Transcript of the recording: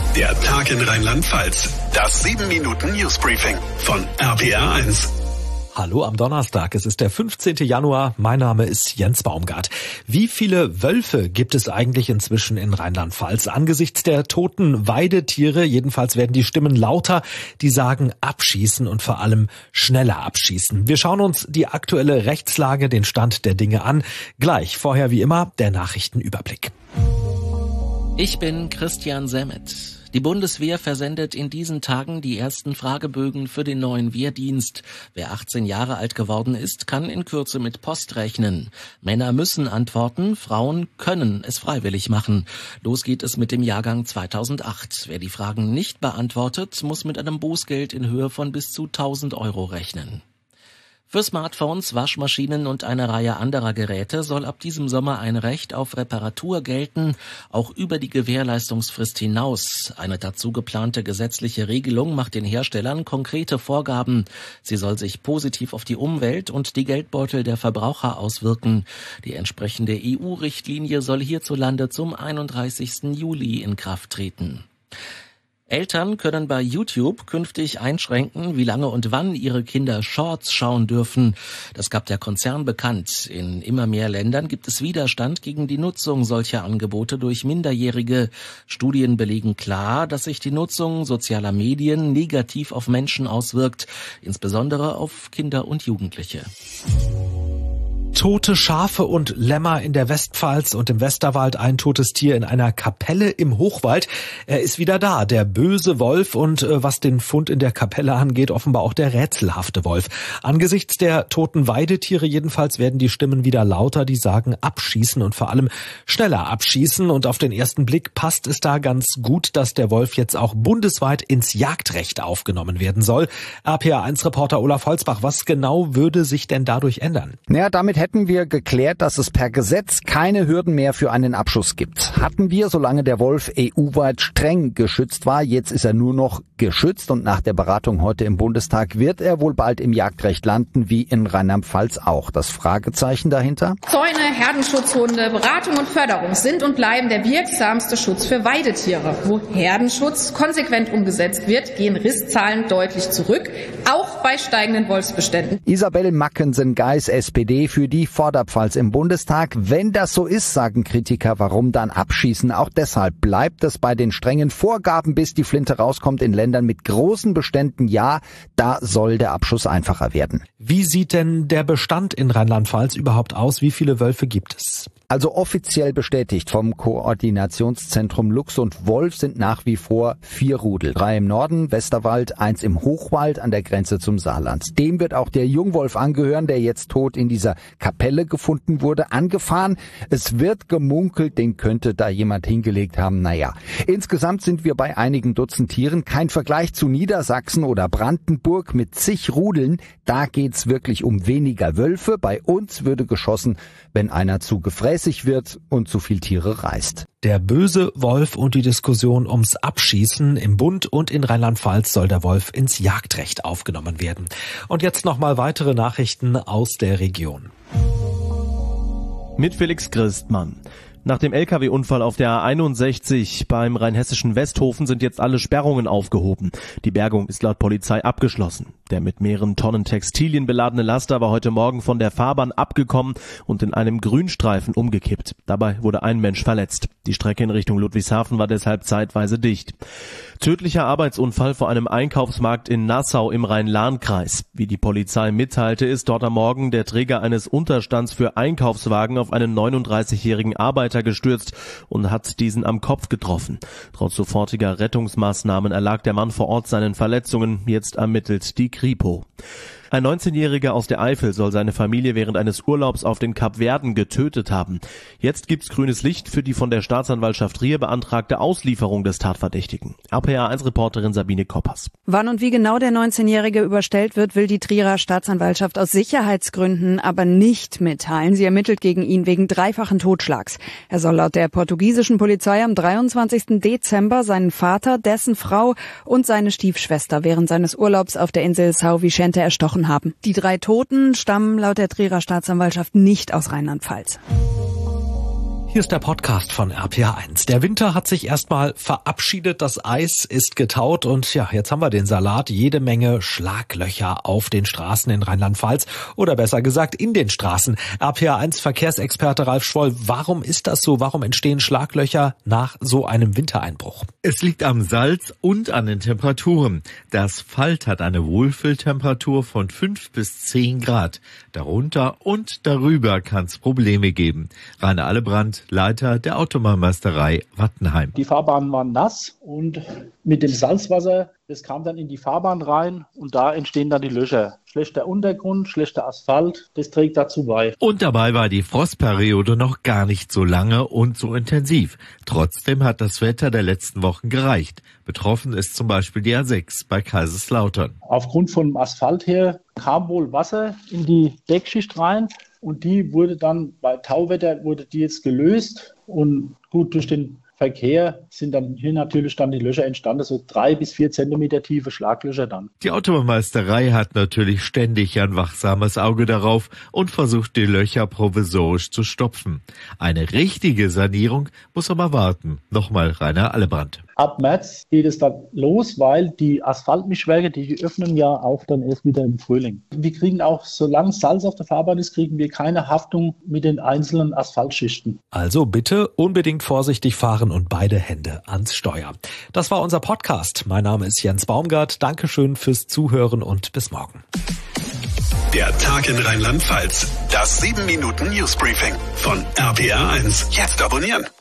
Der Tag in Rheinland-Pfalz. Das 7-Minuten-Newsbriefing von RPR1. Hallo am Donnerstag, es ist der 15. Januar, mein Name ist Jens Baumgart. Wie viele Wölfe gibt es eigentlich inzwischen in Rheinland-Pfalz? Angesichts der toten Weidetiere, jedenfalls werden die Stimmen lauter, die sagen abschießen und vor allem schneller abschießen. Wir schauen uns die aktuelle Rechtslage, den Stand der Dinge an. Gleich, vorher wie immer, der Nachrichtenüberblick. Ich bin Christian Semmet. Die Bundeswehr versendet in diesen Tagen die ersten Fragebögen für den neuen Wehrdienst. Wer 18 Jahre alt geworden ist, kann in Kürze mit Post rechnen. Männer müssen antworten, Frauen können es freiwillig machen. Los geht es mit dem Jahrgang 2008. Wer die Fragen nicht beantwortet, muss mit einem Bußgeld in Höhe von bis zu 1.000 Euro rechnen. Für Smartphones, Waschmaschinen und eine Reihe anderer Geräte soll ab diesem Sommer ein Recht auf Reparatur gelten, auch über die Gewährleistungsfrist hinaus. Eine dazu geplante gesetzliche Regelung macht den Herstellern konkrete Vorgaben. Sie soll sich positiv auf die Umwelt und die Geldbeutel der Verbraucher auswirken. Die entsprechende EU-Richtlinie soll hierzulande zum 31. Juli in Kraft treten. Eltern können bei YouTube künftig einschränken, wie lange und wann ihre Kinder Shorts schauen dürfen. Das gab der Konzern bekannt. In immer mehr Ländern gibt es Widerstand gegen die Nutzung solcher Angebote durch Minderjährige. Studien belegen klar, dass sich die Nutzung sozialer Medien negativ auf Menschen auswirkt, insbesondere auf Kinder und Jugendliche. Tote Schafe und Lämmer in der Westpfalz und im Westerwald, ein totes Tier in einer Kapelle im Hochwald. Er ist wieder da, der böse Wolf und was den Fund in der Kapelle angeht, offenbar auch der rätselhafte Wolf. Angesichts der toten Weidetiere jedenfalls werden die Stimmen wieder lauter, die sagen abschießen und vor allem schneller abschießen. Und auf den ersten Blick passt es da ganz gut, dass der Wolf jetzt auch bundesweit ins Jagdrecht aufgenommen werden soll. RPR1-Reporter Olaf Holzbach, was genau würde sich denn dadurch ändern? Ja, damit hätten wir geklärt, dass es per Gesetz keine Hürden mehr für einen Abschuss gibt. Hatten wir, solange der Wolf EU-weit streng geschützt war. Jetzt ist er nur noch geschützt und nach der Beratung heute im Bundestag wird er wohl bald im Jagdrecht landen, wie in Rheinland-Pfalz auch. Das Fragezeichen dahinter? Zäune, Herdenschutzhunde, Beratung und Förderung sind und bleiben der wirksamste Schutz für Weidetiere. Wo Herdenschutz konsequent umgesetzt wird, gehen Risszahlen deutlich zurück, auch bei steigenden Wolfsbeständen. Isabel Mackensen-Geis, SPD, für die Vorderpfalz im Bundestag. Wenn das so ist, sagen Kritiker, warum dann abschießen? Auch deshalb bleibt es bei den strengen Vorgaben, bis die Flinte rauskommt. In Ländern mit großen Beständen, ja, da soll der Abschuss einfacher werden. Wie sieht denn der Bestand in Rheinland-Pfalz überhaupt aus? Wie viele Wölfe gibt es? Also offiziell bestätigt vom Koordinationszentrum Luchs und Wolf sind nach wie vor 4 Rudel. 3 im Norden, Westerwald, 1 im Hochwald an der Grenze zum Saarland. Dem wird auch der Jungwolf angehören, der jetzt tot in dieser Kapelle gefunden wurde, angefahren. Es wird gemunkelt, den könnte da jemand hingelegt haben. Naja, insgesamt sind wir bei einigen Dutzend Tieren. Kein Vergleich zu Niedersachsen oder Brandenburg mit zig Rudeln. Da geht's wirklich um weniger Wölfe. Bei uns würde geschossen, wenn einer zu gefräßig wird und zu viel Tiere reißt. Der böse Wolf und die Diskussion ums Abschießen. Im Bund und in Rheinland-Pfalz soll der Wolf ins Jagdrecht aufgenommen werden. Und jetzt nochmal weitere Nachrichten aus der Region. Mit Felix Christmann. Nach dem Lkw-Unfall auf der A61 beim rheinhessischen Westhofen sind jetzt alle Sperrungen aufgehoben. Die Bergung ist laut Polizei abgeschlossen. Der mit mehreren Tonnen Textilien beladene Laster war heute Morgen von der Fahrbahn abgekommen und in einem Grünstreifen umgekippt. Dabei wurde ein Mensch verletzt. Die Strecke in Richtung Ludwigshafen war deshalb zeitweise dicht. Tödlicher Arbeitsunfall vor einem Einkaufsmarkt in Nassau im Rhein-Lahn-Kreis. Wie die Polizei mitteilte, ist dort am Morgen der Träger eines Unterstands für Einkaufswagen auf einen 39-jährigen Arbeiter gestürzt und hat diesen am Kopf getroffen. Trotz sofortiger Rettungsmaßnahmen erlag der Mann vor Ort seinen Verletzungen. Jetzt ermittelt die Kripo. Ein 19-Jähriger aus der Eifel soll seine Familie während eines Urlaubs auf den Kapverden getötet haben. Jetzt gibt's grünes Licht für die von der Staatsanwaltschaft Trier beantragte Auslieferung des Tatverdächtigen. RPR1-Reporterin Sabine Koppers. Wann und wie genau der 19-Jährige überstellt wird, will die Trierer Staatsanwaltschaft aus Sicherheitsgründen aber nicht mitteilen. Sie ermittelt gegen ihn wegen dreifachen Totschlags. Er soll laut der portugiesischen Polizei am 23. Dezember seinen Vater, dessen Frau und seine Stiefschwester während seines Urlaubs auf der Insel São Vicente erstochen haben. Die 3 Toten stammen laut der Trierer Staatsanwaltschaft nicht aus Rheinland-Pfalz. Hier ist der Podcast von RPA1. Der Winter hat sich erstmal verabschiedet, das Eis ist getaut und ja, jetzt haben wir den Salat. Jede Menge Schlaglöcher auf den Straßen in Rheinland-Pfalz oder besser gesagt in den Straßen. RPA1 Verkehrsexperte Ralf Schwoll, warum ist das so? Warum entstehen Schlaglöcher nach so einem Wintereinbruch? Es liegt am Salz und an den Temperaturen. Der Asphalt hat eine Wohlfühltemperatur von 5 bis 10 Grad. Darunter und darüber kann es Probleme geben. Rainer Allebrand, Leiter der Autobahnmeisterei Wattenheim. Die Fahrbahnen waren nass und mit dem Salzwasser, das kam dann in die Fahrbahn rein und da entstehen dann die Löcher. Schlechter Untergrund, schlechter Asphalt, das trägt dazu bei. Und dabei war die Frostperiode noch gar nicht so lange und so intensiv. Trotzdem hat das Wetter der letzten Wochen gereicht. Betroffen ist zum Beispiel die A6 bei Kaiserslautern. Aufgrund von dem Asphalt her kam wohl Wasser in die Deckschicht rein und die wurde dann bei Tauwetter jetzt gelöst und gut durch den Verkehr sind dann hier natürlich dann die Löcher entstanden, so 3 bis 4 Zentimeter tiefe Schlaglöcher dann. Die Autobahnmeisterei hat natürlich ständig ein wachsames Auge darauf und versucht, die Löcher provisorisch zu stopfen. Eine richtige Sanierung muss aber warten. Nochmal Rainer Allebrand. Ab März geht es dann los, weil die Asphaltmischwerke, die öffnen ja auch dann erst wieder im Frühling. Wir kriegen auch, solange Salz auf der Fahrbahn ist, kriegen wir keine Haftung mit den einzelnen Asphaltschichten. Also bitte unbedingt vorsichtig fahren und beide Hände ans Steuer. Das war unser Podcast. Mein Name ist Jens Baumgart. Dankeschön fürs Zuhören und bis morgen. Der Tag in Rheinland-Pfalz. Das 7-Minuten-Newsbriefing von RPA1. Jetzt abonnieren.